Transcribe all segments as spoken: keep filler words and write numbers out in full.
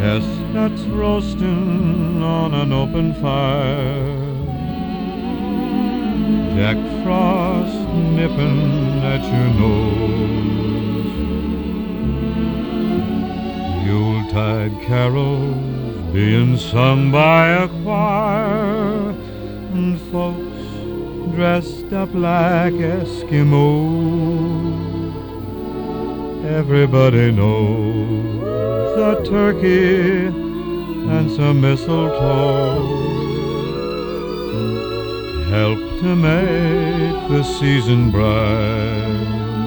chestnuts roasting on an open fire, Jack Frost nipping at your nose, Yuletide carols being sung by a choir, and folks dressed up like Eskimos. Everybody knows a turkey and some mistletoe help to make the season bright.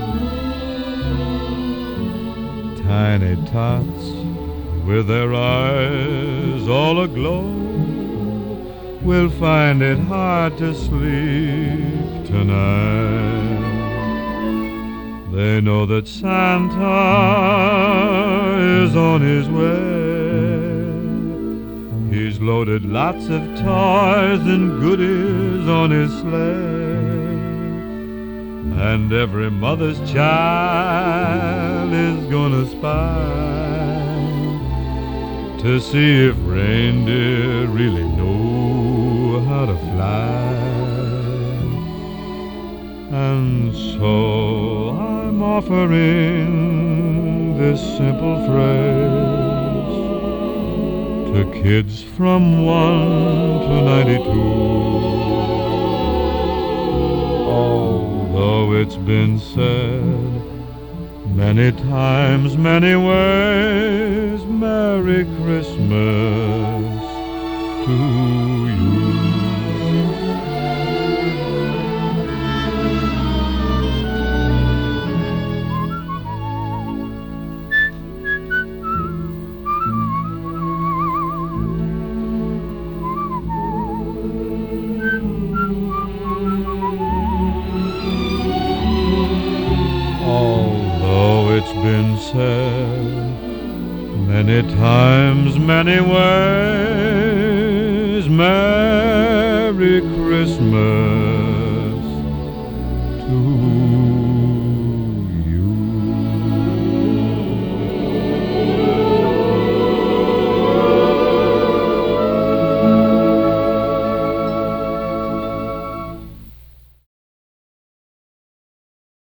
Tiny tots with their eyes all aglow will find it hard to sleep tonight. They know that Santa is on his way. He's loaded lots of toys and goodies on his sleigh, and every mother's child is gonna spy to see if reindeer really know how to fly. And so I'm offering this simple phrase to kids from one to ninety-two. Although it's been said many times, many ways, Merry Christmas to you. Although it's been said many times, many ways, Merry Christmas